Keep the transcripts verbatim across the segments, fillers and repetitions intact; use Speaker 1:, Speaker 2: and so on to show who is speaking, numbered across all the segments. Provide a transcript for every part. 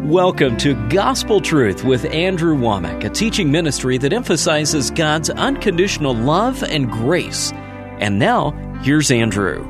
Speaker 1: Welcome to Gospel Truth with Andrew Womack, a teaching ministry that emphasizes God's unconditional love and grace. And now, here's Andrew.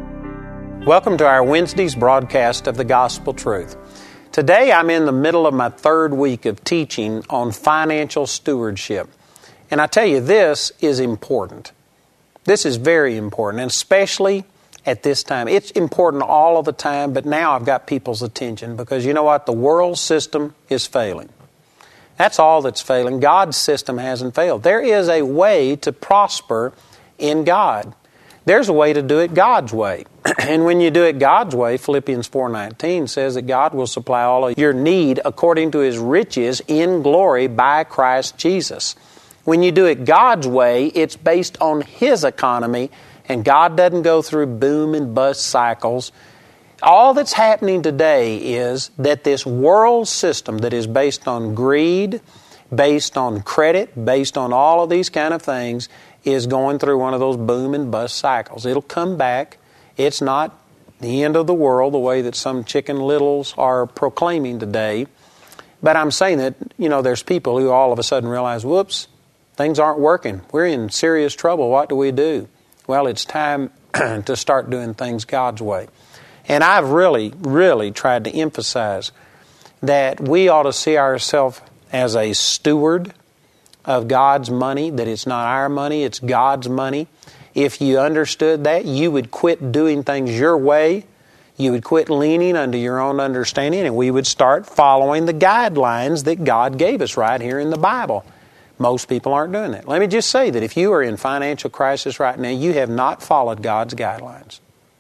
Speaker 2: Welcome to our Wednesday's broadcast of the Gospel Truth. Today I'm in the middle of my third week of teaching on financial stewardship. And I tell you, this is important. This is very important, and especially at this time. It's important all of the time, but now I've got people's attention because you know what? The world system is failing. That's all that's failing. God's system hasn't failed. There is a way to prosper in God. There's a way to do it God's way. And when you do it God's way, Philippians four nineteen says that God will supply all of your need according to His riches in glory by Christ Jesus. When you do it God's way, it's based on His economy, and God doesn't go through boom and bust cycles. All that's happening today is that this world system that is based on greed, based on credit, based on all of these kind of things, is going through one of those boom and bust cycles. It'll come back. It's not the end of the world the way that some Chicken Littles are proclaiming today. But I'm saying that, you know, there's people who all of a sudden realize, whoops, things aren't working. We're in serious trouble. What do we do? Well, it's time to start doing things God's way. And I've really, really tried to emphasize that we ought to see ourselves as a steward of God's money, that it's not our money, it's God's money. If you understood that, you would quit doing things your way. You would quit leaning under your own understanding, and we would start following the guidelines that God gave us right here in the Bible. Most people aren't doing that. Let me just say that if you are in financial crisis right now, you have not followed God's guidelines.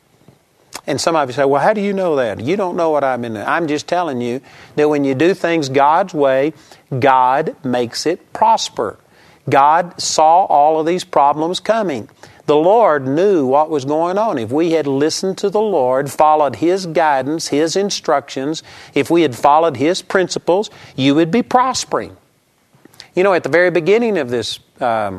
Speaker 2: And some of you say, well, how do you know that? You don't know what I've been doing. I'm just telling you that when you do things God's way, God makes it prosper. God saw all of these problems coming. The Lord knew what was going on. If we had listened to the Lord, followed His guidance, His instructions, if we had followed His principles, you would be prospering. You know, at the very beginning of this um,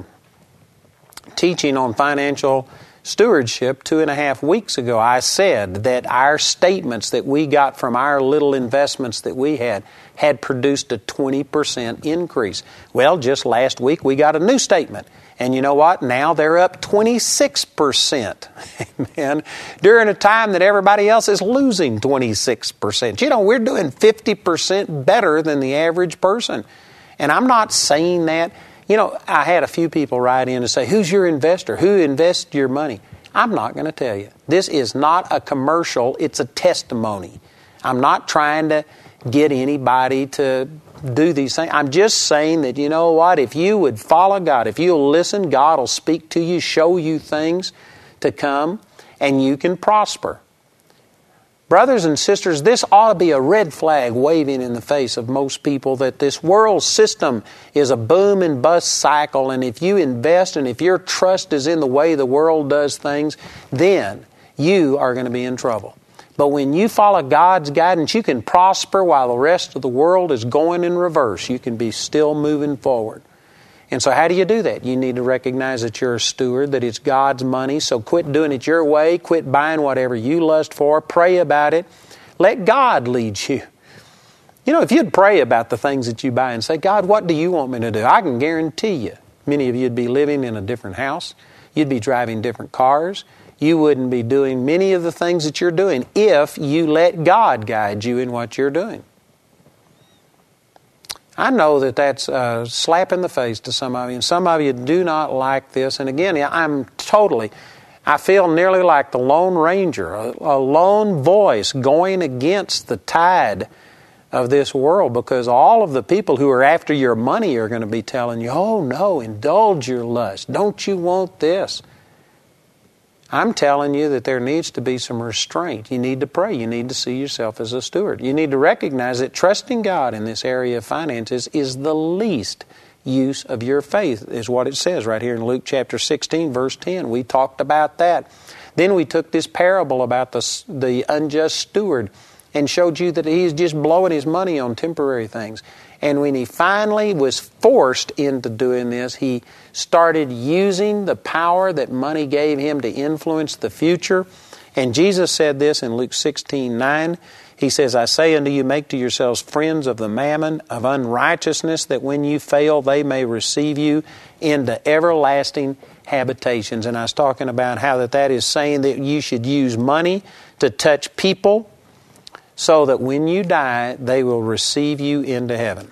Speaker 2: teaching on financial stewardship two and a half weeks ago, I said that our statements that we got from our little investments that we had had produced a twenty percent increase. Well, just last week we got a new statement. And you know what? Now they're up twenty-six percent. Amen. During a time that everybody else is losing twenty-six percent. You know, we're doing fifty percent better than the average person. And I'm not saying that. You know, I had a few people write in and say, who's your investor? Who invests your money? I'm not going to tell you. This is not a commercial. It's a testimony. I'm not trying to get anybody to do these things. I'm just saying that, you know what, if you would follow God, if you'll listen, God will speak to you, show you things to come, and you can prosper. Brothers and sisters, this ought to be a red flag waving in the face of most people that this world system is a boom and bust cycle, and if you invest and if your trust is in the way the world does things, then you are going to be in trouble. But when you follow God's guidance, you can prosper while the rest of the world is going in reverse. You can be still moving forward. And so how do you do that? You need to recognize that you're a steward, that it's God's money. So quit doing it your way. Quit buying whatever you lust for. Pray about it. Let God lead you. You know, if you'd pray about the things that you buy and say, God, what do you want me to do? I can guarantee you, many of you would be living in a different house. You'd be driving different cars. You wouldn't be doing many of the things that you're doing if you let God guide you in what you're doing. I know that that's a slap in the face to some of you, and some of you do not like this. And again, I'm totally, I feel nearly like the Lone Ranger, a, a lone voice going against the tide of this world, because all of the people who are after your money are going to be telling you, oh no, indulge your lust. Don't you want this? I'm telling you that there needs to be some restraint. You need to pray. You need to see yourself as a steward. You need to recognize that trusting God in this area of finances is the least use of your faith, is what it says right here in Luke chapter sixteen, verse ten. We talked about that. Then we took this parable about the, the unjust steward and showed you that he's just blowing his money on temporary things. And when he finally was forced into doing this, he started using the power that money gave him to influence the future. And Jesus said this in Luke sixteen nine. He says, I say unto you, make to yourselves friends of the mammon of unrighteousness, that when you fail, they may receive you into everlasting habitations. And I was talking about how that that is saying that you should use money to touch people so that when you die, they will receive you into heaven.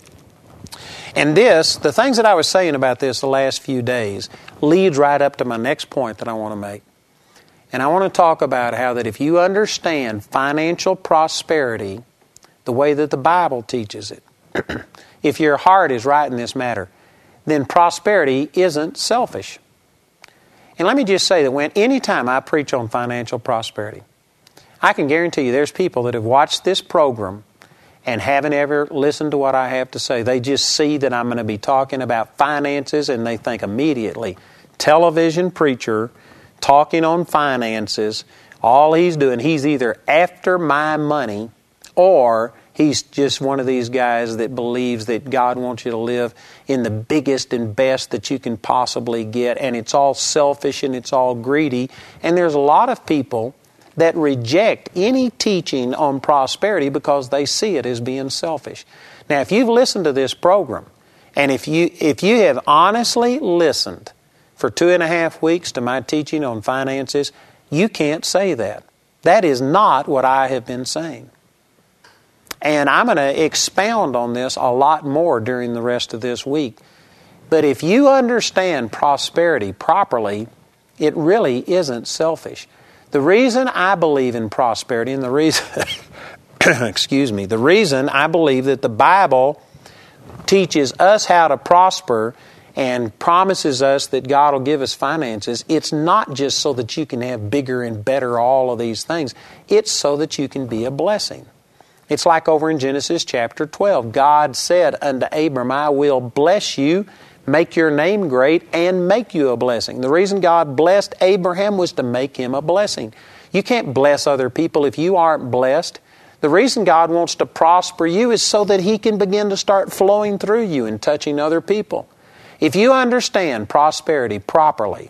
Speaker 2: And this, the things that I was saying about this the last few days, leads right up to my next point that I want to make. And I want to talk about how that if you understand financial prosperity the way that the Bible teaches it, if your heart is right in this matter, then prosperity isn't selfish. And let me just say that when any time I preach on financial prosperity, I can guarantee you there's people that have watched this program and haven't ever listened to what I have to say. They just see that I'm going to be talking about finances and they think immediately, television preacher talking on finances, all he's doing, he's either after my money or he's just one of these guys that believes that God wants you to live in the biggest and best that you can possibly get, and it's all selfish and it's all greedy. And there's a lot of people that reject any teaching on prosperity because they see it as being selfish. Now, if you've listened to this program, and if you if you have honestly listened for two and a half weeks to my teaching on finances, you can't say that. That is not what I have been saying. And I'm going to expound on this a lot more during the rest of this week. But if you understand prosperity properly, it really isn't selfish. The reason I believe in prosperity and the reason, excuse me, the reason I believe that the Bible teaches us how to prosper and promises us that God will give us finances, it's not just so that you can have bigger and better all of these things. It's so that you can be a blessing. It's like over in Genesis chapter twelve. God said unto Abram, I will bless you, make your name great, and make you a blessing. The reason God blessed Abraham was to make him a blessing. You can't bless other people if you aren't blessed. The reason God wants to prosper you is so that He can begin to start flowing through you and touching other people. If you understand prosperity properly,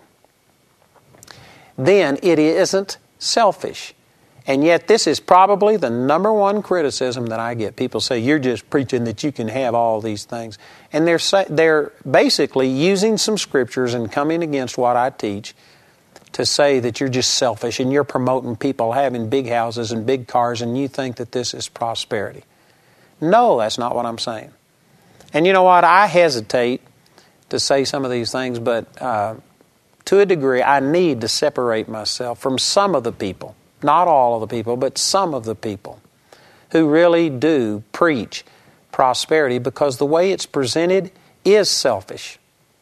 Speaker 2: then it isn't selfish. And yet this is probably the number one criticism that I get. People say, you're just preaching that you can have all these things. And they're they're basically using some scriptures and coming against what I teach to say that you're just selfish and you're promoting people having big houses and big cars and you think that this is prosperity. No, that's not what I'm saying. And you know what? I hesitate to say some of these things, but uh, to a degree, I need to separate myself from some of the people, not all of the people, but some of the people who really do preach prosperity because the way it's presented is selfish.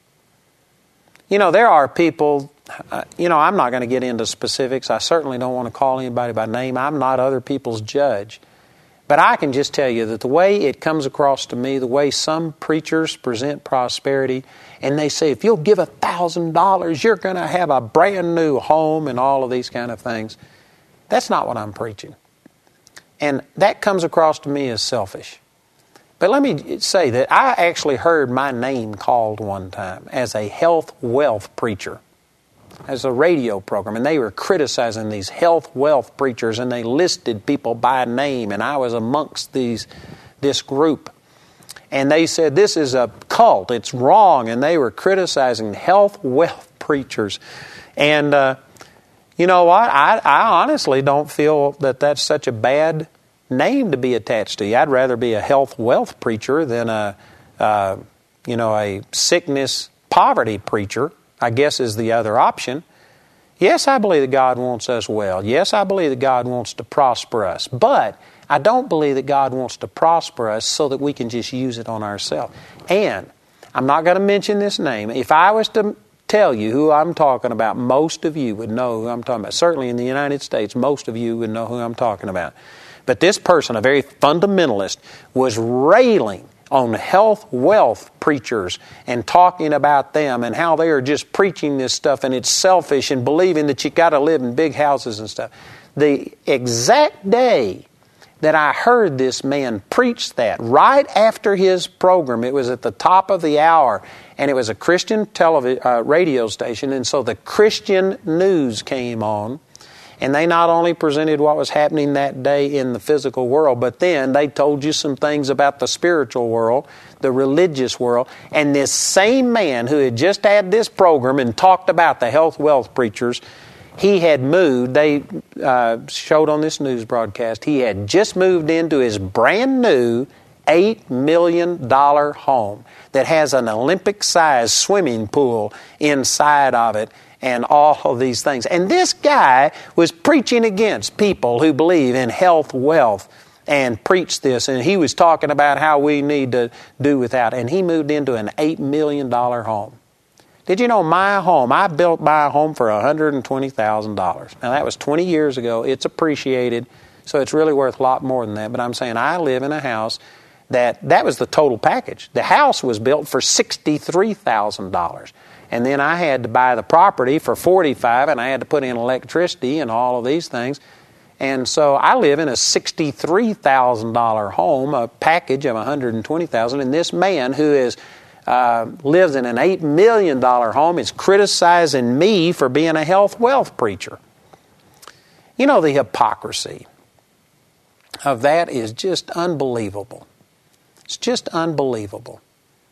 Speaker 2: You know, there are people, uh, you know, I'm not going to get into specifics. I certainly don't want to call anybody by name. I'm not other people's judge. But I can just tell you that the way it comes across to me, the way some preachers present prosperity, and they say, if you'll give a thousand dollars, you're going to have a brand new home and all of these kind of things. That's not what I'm preaching. And that comes across to me as selfish. But let me say that I actually heard my name called one time as a health wealth preacher, as a radio program, and they were criticizing these health wealth preachers, and they listed people by name, and I was amongst these this group. And they said, this is a cult, it's wrong, and they were criticizing health wealth preachers. And uh, you know what? I, I honestly don't feel that that's such a bad name to be attached to. I'd rather be a health wealth preacher than a, uh, you know, a sickness poverty preacher, I guess is the other option. Yes, I believe that God wants us well. Yes, I believe that God wants to prosper us. But I don't believe that God wants to prosper us so that we can just use it on ourselves. And I'm not going to mention this name. If I was to tell you who I'm talking about, most of you would know who I'm talking about. Certainly in the United States, most of you would know who I'm talking about. But this person, a very fundamentalist, was railing on health wealth preachers and talking about them and how they are just preaching this stuff and it's selfish and believing that you got to live in big houses and stuff. The exact day that I heard this man preach that, right after his program, it was at the top of the hour, and it was a Christian television uh, radio station, and so the Christian news came on. And they not only presented what was happening that day in the physical world, but then they told you some things about the spiritual world, the religious world. And this same man who had just had this program and talked about the health wealth preachers, he had moved, they uh, showed on this news broadcast, he had just moved into his brand new eight million dollars home that has an Olympic-sized swimming pool inside of it and all of these things. And this guy was preaching against people who believe in health, wealth, and preached this. And he was talking about how we need to do without. And he moved into an eight million dollars home. Did you know my home, I built my home for one hundred twenty thousand dollars. Now that was twenty years ago. It's appreciated, so it's really worth a lot more than that. But I'm saying I live in a house that, that was the total package. The house was built for sixty-three thousand dollars. And then I had to buy the property for forty-five thousand dollars, and I had to put in electricity and all of these things. And so I live in a sixty-three thousand dollars home, a package of one hundred twenty thousand dollars. And this man who is uh, lives in an eight million dollars home is criticizing me for being a health wealth preacher. You know, the hypocrisy of that is just unbelievable. It's just unbelievable.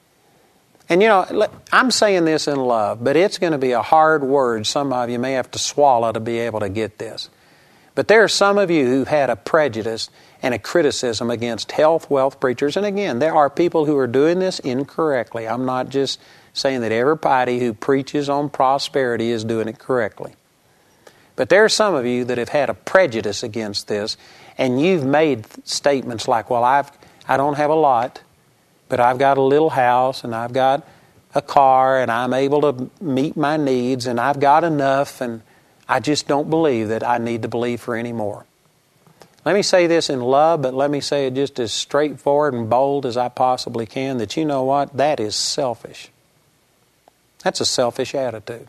Speaker 2: And you know, I'm saying this in love, but it's going to be a hard word some of you may have to swallow to be able to get this. But there are some of you who've had a prejudice and a criticism against health, wealth preachers. And again, there are people who are doing this incorrectly. I'm not just saying that everybody who preaches on prosperity is doing it correctly. But there are some of you that have had a prejudice against this, and you've made statements like, well, I've, I don't have a lot, but I've got a little house, and I've got a car, and I'm able to meet my needs, and I've got enough, and I just don't believe that I need to believe for any more. Let me say this in love, but let me say it just as straightforward and bold as I possibly can, that you know what? That is selfish. That's a selfish attitude.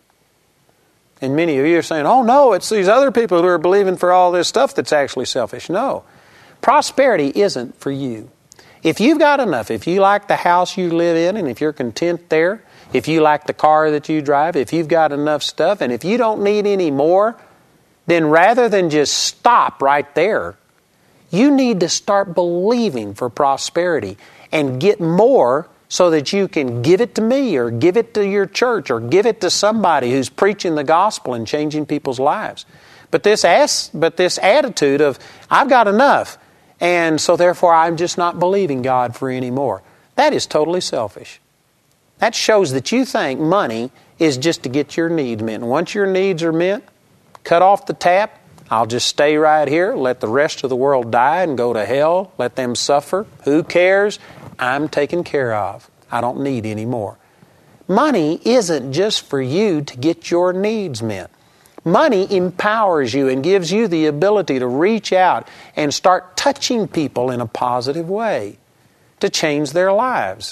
Speaker 2: And many of you are saying, oh no, it's these other people who are believing for all this stuff that's actually selfish. No. Prosperity isn't for you. If you've got enough, if you like the house you live in and if you're content there, if you like the car that you drive, if you've got enough stuff, and if you don't need any more, then rather than just stop right there, you need to start believing for prosperity and get more so that you can give it to me or give it to your church or give it to somebody who's preaching the gospel and changing people's lives. But this ass, but this attitude of, I've got enough, and so therefore I'm just not believing God for any more, that is totally selfish. That shows that you think money is just to get your needs met. And once your needs are met, cut off the tap, I'll just stay right here, let the rest of the world die and go to hell, let them suffer. Who cares? I'm taken care of. I don't need any more. Money isn't just for you to get your needs met. Money empowers you and gives you the ability to reach out and start touching people in a positive way, to change their lives.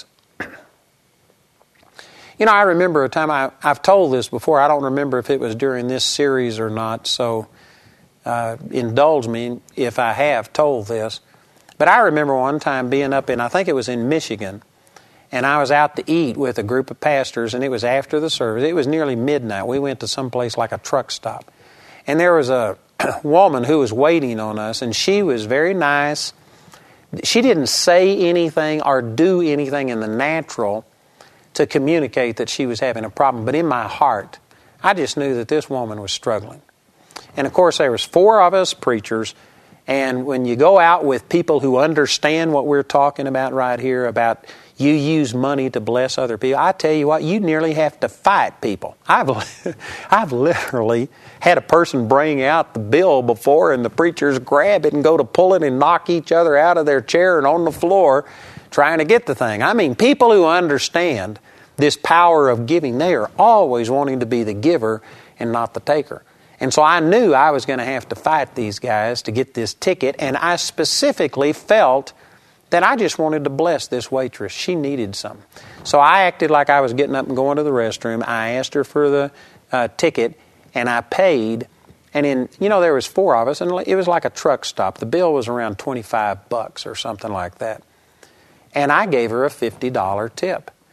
Speaker 2: You know, I remember a time, I, I've told this before, I don't remember if it was during this series or not, so uh, indulge me if I have told this. But I remember one time being up in, I think it was in Michigan, and I was out to eat with a group of pastors, and it was after the service. It was nearly midnight. We went to some place like a truck stop. And there was a woman who was waiting on us, and she was very nice. She didn't say anything or do anything in the natural to communicate that she was having a problem. But in my heart, I just knew that this woman was struggling. And of course, there was four of us preachers. And when you go out with people who understand what we're talking about right here, about you use money to bless other people, I tell you what, you nearly have to fight people. I've, I've literally had a person bring out the bill before and the preachers grab it and go to pull it and knock each other out of their chair and on the floor trying to get the thing. I mean, people who understand this power of giving, they are always wanting to be the giver and not the taker. And so I knew I was going to have to fight these guys to get this ticket, and I specifically felt that I just wanted to bless this waitress. She needed some. So I acted like I was getting up and going to the restroom. I asked her for the uh, ticket, and I paid. And in, you know, there was four of us, and it was like a truck stop. The bill was around twenty-five bucks or something like that. And I gave her a fifty dollar tip.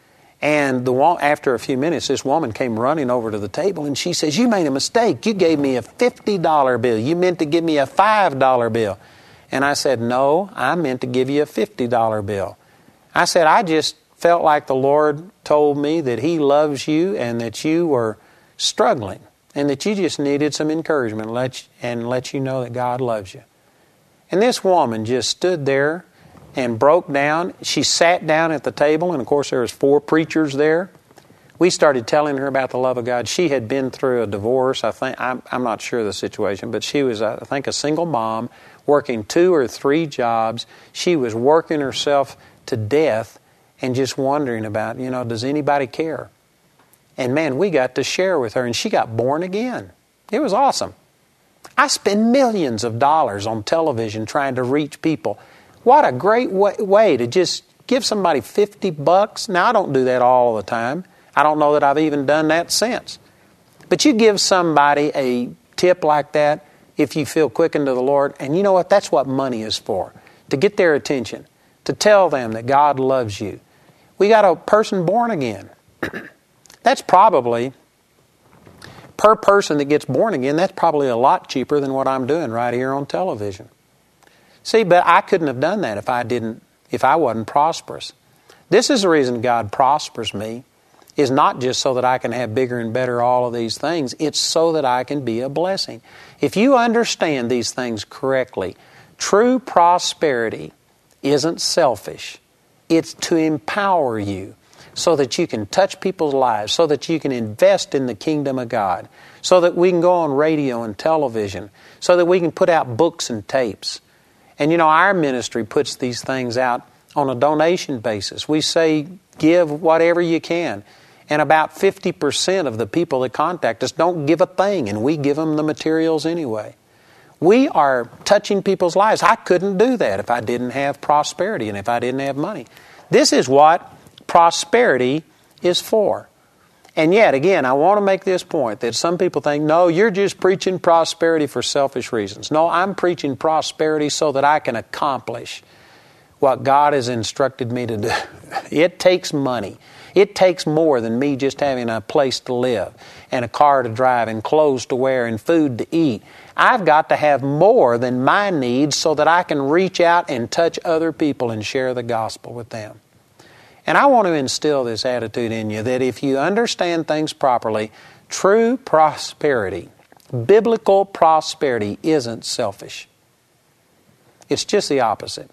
Speaker 2: And the after a few minutes, this woman came running over to the table and she says, "You made a mistake. You gave me a fifty dollar bill. You meant to give me a five dollar bill." And I said, "No, I meant to give you a fifty dollar bill." I said, "I just felt like the Lord told me that He loves you and that you were struggling and that you just needed some encouragement let you, and let you know that God loves you." And this woman just stood there and broke down. She sat down at the table, and of course there was four preachers there. We started telling her about the love of God. She had been through a divorce. I think I'm, I'm not sure of the situation, but she was, I think, a single mom working two or three jobs. She was working herself to death and just wondering about, you know, does anybody care? And man, we got to share with her, and she got born again. It was awesome. I spend millions of dollars on television trying to reach people. What a great way, way to just give somebody fifty bucks. Now, I don't do that all the time. I don't know that I've even done that since. But you give somebody a tip like that if you feel quickened to the Lord. And you know what? That's what money is for. To get their attention. To tell them that God loves you. We got a person born again. That's probably, per person that gets born again, that's probably a lot cheaper than what I'm doing right here on television. See, but I couldn't have done that if I didn't, if I wasn't prosperous. This is the reason God prospers me, is not just so that I can have bigger and better all of these things. It's so that I can be a blessing. If you understand these things correctly, true prosperity isn't selfish. It's to empower you so that you can touch people's lives, so that you can invest in the kingdom of God, so that we can go on radio and television, so that we can put out books and tapes. And you know, our ministry puts these things out on a donation basis. We say, give whatever you can. And about fifty percent of the people that contact us don't give a thing, and we give them the materials anyway. We are touching people's lives. I couldn't do that if I didn't have prosperity and if I didn't have money. This is what prosperity is for. And yet, again, I want to make this point that some people think, no, you're just preaching prosperity for selfish reasons. No, I'm preaching prosperity so that I can accomplish what God has instructed me to do. It takes money. It takes more than me just having a place to live and a car to drive and clothes to wear and food to eat. I've got to have more than my needs so that I can reach out and touch other people and share the gospel with them. And I want to instill this attitude in you that if you understand things properly, true prosperity, biblical prosperity isn't selfish. It's just the opposite.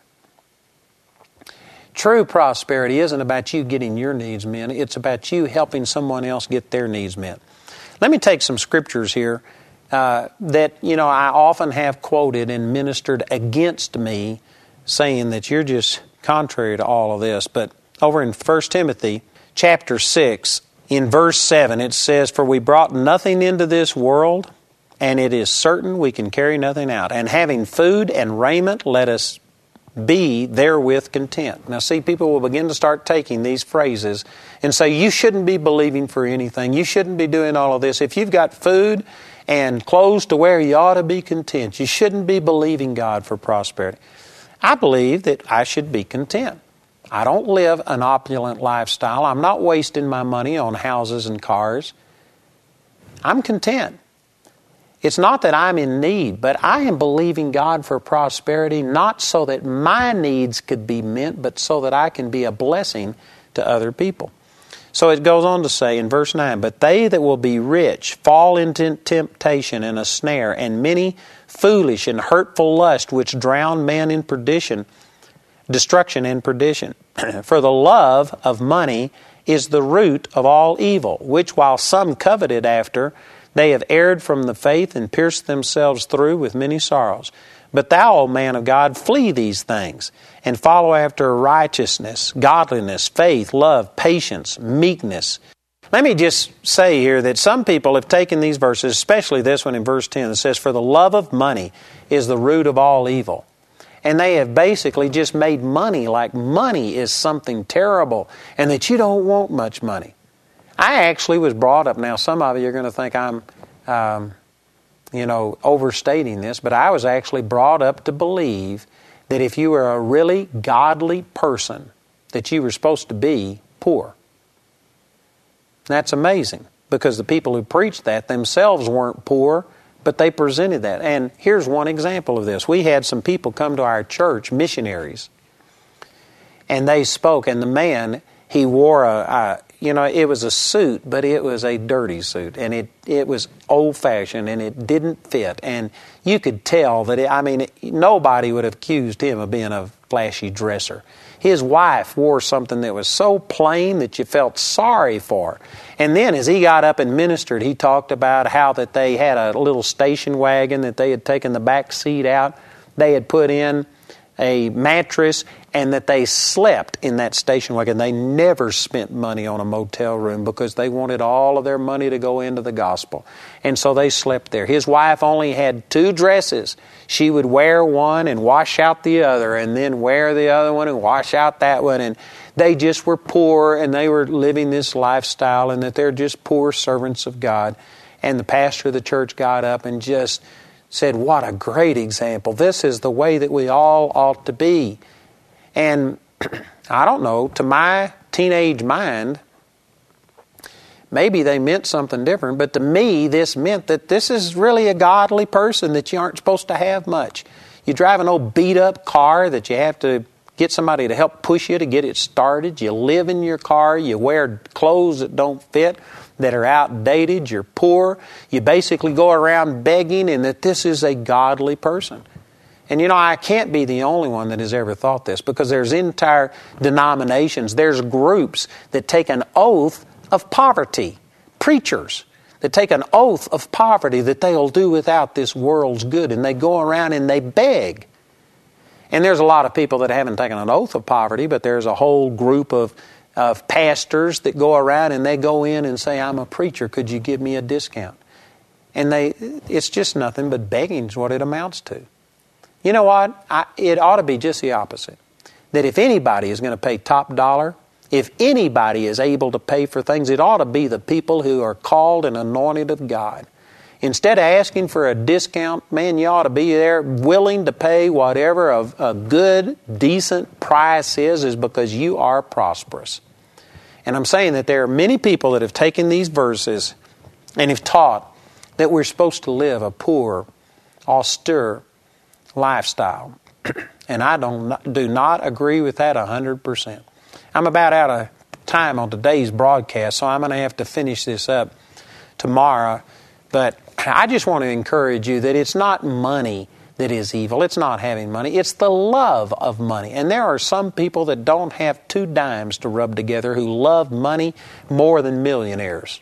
Speaker 2: True prosperity isn't about you getting your needs met. It's about you helping someone else get their needs met. Let me take some scriptures here uh, that, you know, I often have quoted and ministered against me, saying that you're just contrary to all of this. But over in First Timothy chapter six, in verse seven, it says, "For we brought nothing into this world, and it is certain we can carry nothing out. And having food and raiment, let us be therewith content." Now see, people will begin to start taking these phrases and say, you shouldn't be believing for anything. You shouldn't be doing all of this. If you've got food and clothes to wear, you ought to be content. You shouldn't be believing God for prosperity. I believe that I should be content. I don't live an opulent lifestyle. I'm not wasting my money on houses and cars. I'm content. It's not that I'm in need, but I am believing God for prosperity, not so that my needs could be met, but so that I can be a blessing to other people. So it goes on to say in verse nine, "But they that will be rich fall into temptation and a snare, and many foolish and hurtful lusts which drown man in perdition, destruction and perdition. For the love of money is the root of all evil, which while some coveted after, they have erred from the faith and pierced themselves through with many sorrows. But thou, O man of God, flee these things, and follow after righteousness, godliness, faith, love, patience, meekness." Let me just say here that some people have taken these verses, especially this one in verse ten, that says, "For the love of money is the root of all evil." And they have basically just made money like money is something terrible and that you don't want much money. I actually was brought up, now some of you are going to think I'm, um, you know, overstating this, but I was actually brought up to believe that if you were a really godly person, that you were supposed to be poor. That's amazing, because the people who preached that themselves weren't poor, but they presented that. And here's one example of this. We had some people come to our church, missionaries, and they spoke, and the man, he wore a, a you know, it was a suit, but it was a dirty suit, and it, it was old-fashioned, and it didn't fit, and you could tell that, it, I mean, it, nobody would have accused him of being a flashy dresser. His wife wore something that was so plain that you felt sorry for her. And then as he got up and ministered, he talked about how that they had a little station wagon that they had taken the back seat out. They had put in a mattress, and that they slept in that station wagon. They never spent money on a motel room because they wanted all of their money to go into the gospel. And so they slept there. His wife only had two dresses. She would wear one and wash out the other, and then wear the other one and wash out that one. And they just were poor, and they were living this lifestyle, and that they're just poor servants of God. And the pastor of the church got up and just said, what a great example. This is the way that we all ought to be. And I don't know, to my teenage mind, maybe they meant something different, but to me this meant that this is really a godly person, that you aren't supposed to have much. You drive an old beat-up car that you have to get somebody to help push you to get it started. You live in your car. You wear clothes that don't fit, that are outdated. You're poor. You basically go around begging, and that this is a godly person. And you know, I can't be the only one that has ever thought this, because there's entire denominations, there's groups that take an oath of poverty, preachers that take an oath of poverty that they'll do without this world's good, and they go around and they beg. And there's a lot of people that haven't taken an oath of poverty, but there's a whole group of, of pastors that go around and they go in and say, I'm a preacher, could you give me a discount? And they, it's just nothing but begging is what it amounts to. You know what? I, it ought to be just the opposite. That if anybody is going to pay top dollar, if anybody is able to pay for things, it ought to be the people who are called and anointed of God. Instead of asking for a discount, man, you ought to be there willing to pay whatever a, a good, decent price is, is because you are prosperous. And I'm saying that there are many people that have taken these verses and have taught that we're supposed to live a poor, austere lifestyle. And I don't do not agree with that one hundred percent. I'm about out of time on today's broadcast, so I'm going to have to finish this up tomorrow. But I just want to encourage you that it's not money that is evil. It's not having money. It's the love of money. And there are some people that don't have two dimes to rub together who love money more than millionaires.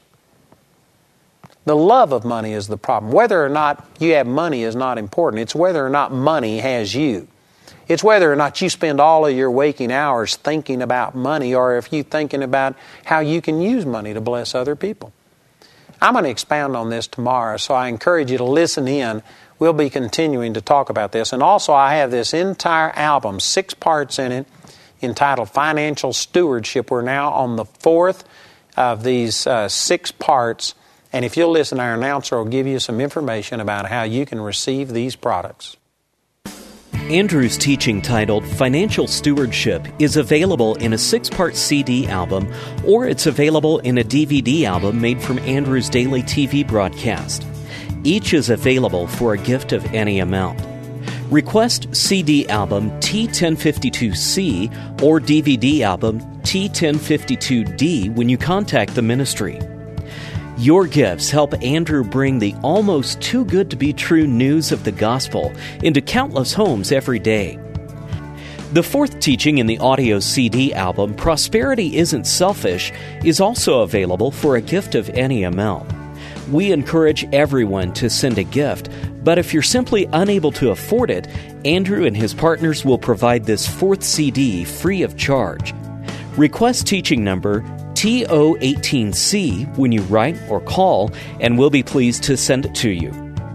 Speaker 2: The love of money is the problem. Whether or not you have money is not important. It's whether or not money has you. It's whether or not you spend all of your waking hours thinking about money, or if you're thinking about how you can use money to bless other people. I'm going to expound on this tomorrow, so I encourage you to listen in. We'll be continuing to talk about this. And also I have this entire album, six parts in it, entitled Financial Stewardship. We're now on the fourth of these uh, six parts. And if you'll listen, our announcer will give you some information about how you can receive these products.
Speaker 1: Andrew's teaching titled Financial Stewardship is available in a six-part C D album, or it's available in a D V D album made from Andrew's daily T V broadcast. Each is available for a gift of any amount. Request C D album T ten fifty-two C or D V D album T ten fifty-two D when you contact the ministry. Your gifts help Andrew bring the almost too good to be true news of the gospel into countless homes every day. The fourth teaching in the audio C D album, Prosperity Isn't Selfish, is also available for a gift of any amount. We encourage everyone to send a gift, but if you're simply unable to afford it, Andrew and his partners will provide this fourth C D free of charge. Request teaching number T zero one eight C when you write or call, and we'll be pleased to send it to you.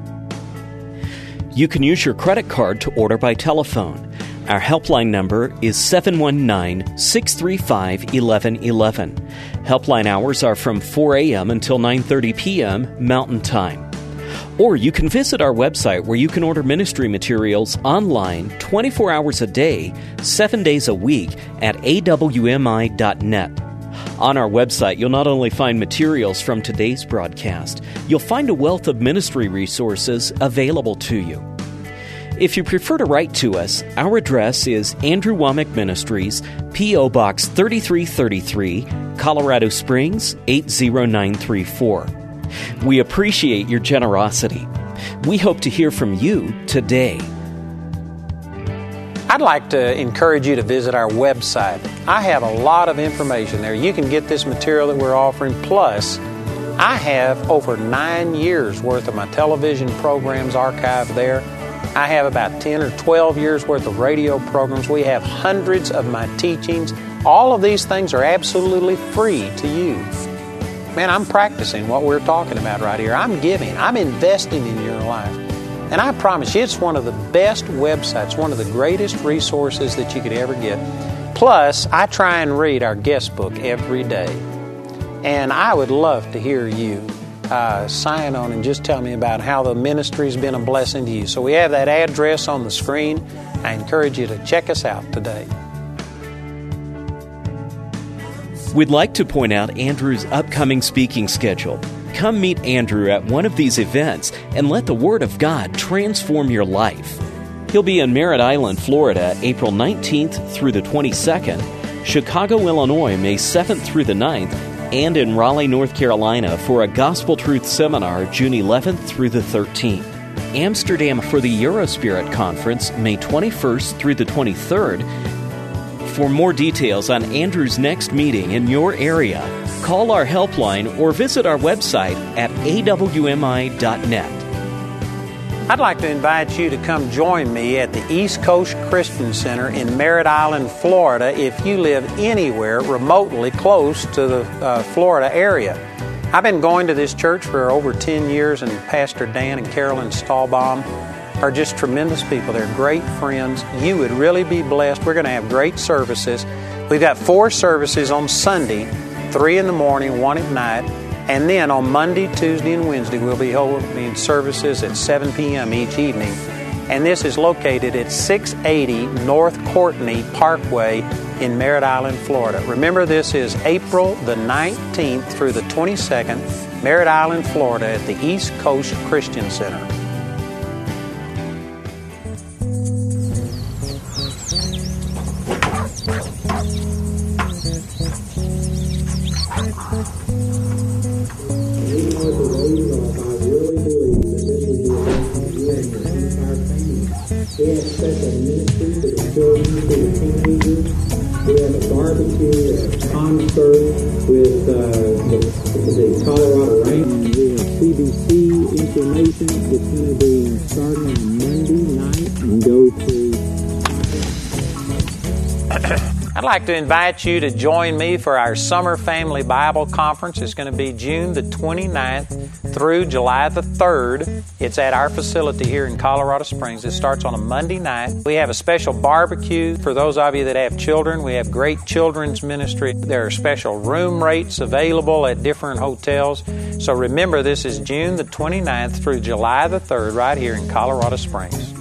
Speaker 1: You can use your credit card to order by telephone. Our helpline number is seven one nine, six three five, one one one one. Helpline hours are from four a.m. until nine thirty p.m. Mountain Time. Or you can visit our website where you can order ministry materials online twenty-four hours a day, seven days a week at A W M I dot net. On our website, you'll not only find materials from today's broadcast, you'll find a wealth of ministry resources available to you. If you prefer to write to us, our address is Andrew Wommack Ministries, P O. Box thirty-three thirty-three, Colorado Springs, eight zero nine three four. We appreciate your generosity. We hope to hear from you today.
Speaker 2: I'd like to encourage you to visit our website. I have a lot of information there. You can get this material that we're offering, plus I have over nine years worth of my television programs archived there. I have about ten or twelve years worth of radio programs. We have hundreds of my teachings. All of these things are absolutely free to you. Man, I'm practicing what we're talking about right here. I'm giving. I'm investing in your life. And I promise you, it's one of the best websites, one of the greatest resources that you could ever get. Plus, I try and read our guest book every day. And I would love to hear you uh, sign on and just tell me about how the ministry's been a blessing to you. So we have that address on the screen. I encourage you to check us out today.
Speaker 1: We'd like to point out Andrew's upcoming speaking schedule. Come meet Andrew at one of these events and let the Word of God transform your life. He'll be in Merritt Island, Florida, April nineteenth through the twenty-second, Chicago, Illinois, May seventh through the ninth, and in Raleigh, North Carolina for a Gospel Truth Seminar, June eleventh through the thirteenth. Amsterdam for the Eurospirit Conference, May twenty-first through the twenty-third. For more details on Andrew's next meeting in your area, call our helpline or visit our website at a w m i dot net.
Speaker 2: I'd like to invite you to come join me at the East Coast Christian Center in Merritt Island, Florida, if you live anywhere remotely close to the uh, Florida area. I've been going to this church for over ten years, and Pastor Dan and Carolyn Stahlbaum are just tremendous people. They're great friends. You would really be blessed. We're going to have great services. We've got four services on Sunday, three in the morning, one at night. And then on Monday, Tuesday, and Wednesday, we'll be holding services at seven p.m. each evening. And this is located at six eighty North Courtney Parkway in Merritt Island, Florida. Remember, this is April the nineteenth through the twenty-second, Merritt Island, Florida, at the East Coast Christian Center.
Speaker 3: We have special ministry for the children, for the teenagers. We have a barbecue, a concert with uh, the, the Colorado Rangers. We have C B C information. It's going to be starting on Monday night and go to...
Speaker 2: I'd like to invite you to join me for our Summer Family Bible Conference. It's going to be June the twenty-ninth through July the third. It's at our facility here in Colorado Springs. It starts on a Monday night. We have a special barbecue for those of you that have children. We have great children's ministry. There are special room rates available at different hotels. So remember, this is June the twenty-ninth through July the third right here in Colorado Springs.